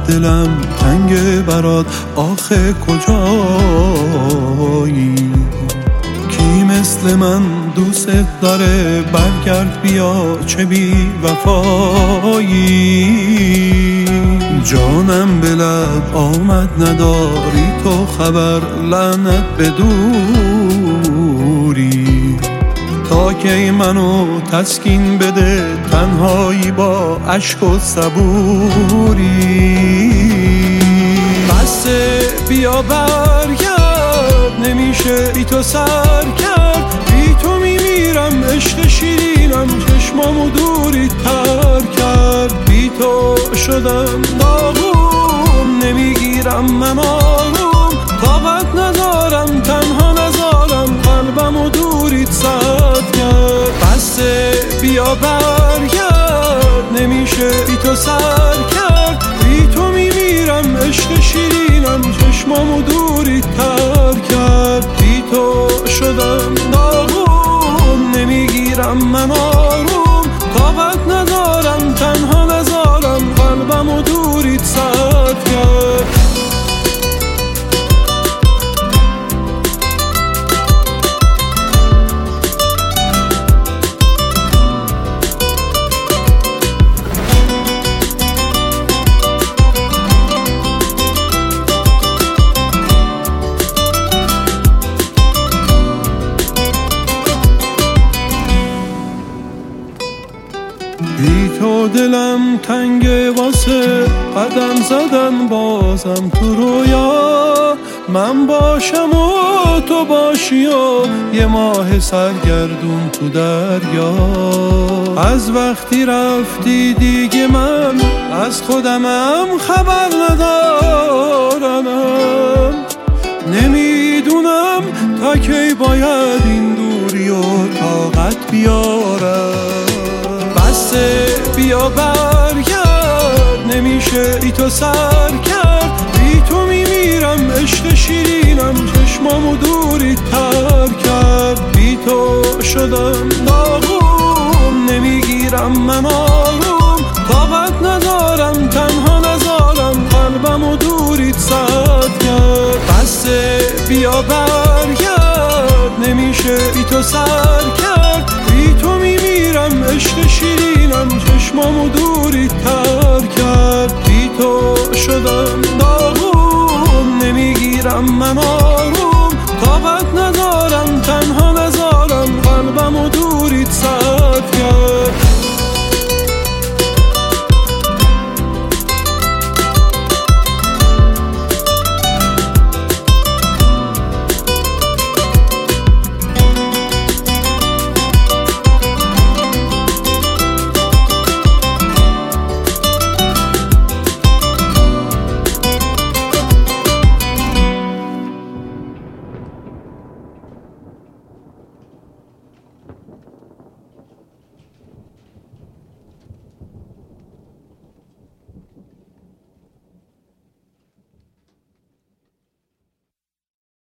دلم تنگ برات، آخه کجایی؟ کی مثل من دوست داره؟ برگرد بیا، چه بی وفایی. جانم به لب آمد نداری تو خبر، لعنت به دوری. تا کی منو تسکین بده تنهایی با اشک و صبوری. بسه بیا برگرد، نمیشه بی تو سر کرد. بی تو میمیرم، عشق شیرینم چشمامو دوری تر کرد. بی تو شدم داغون، نمیگیرم من آروم. طاقت ندارم تنها نذارم قلبمو دوریت سد کرد. بسه بیا برگرد، نمیشه بی تو سر کرد. بی تو میمیرم، عشق شیرینم چشمامو دوریت تر کرد. بی تو شدم داغون، نمیگیرم من آروم. طاقت ندارم تنها نذارم قلبمو دوریت سد کرد. بی تو دلم تنگه واسه قدم زدن بازم تو رویا. من باشم و تو باشی و یه ماه سرگردون تو دریا. از وقتی رفتی دیگه من از خودمم خبر ندارم. نمیدونم تا کی باید این دوری و طاقت بیارم. بسه بیا برگرد، نمیشه بی تو سر کرد. بی تو میمیرم، عشق شیرینم چشمامو دوریت تر کرد. بی تو شدم داغون، نمیگیرم من آروم. طاقت ندارم تنها نذارم قلبمو دوریت سد کرد. بسه بیا برگرد، نمیشه بی تو سر کرد. بی تو میمیرم، عشق شیرینم چشمامو دوریت تر کرد. بی تو شدم داغون، نمیگیرم من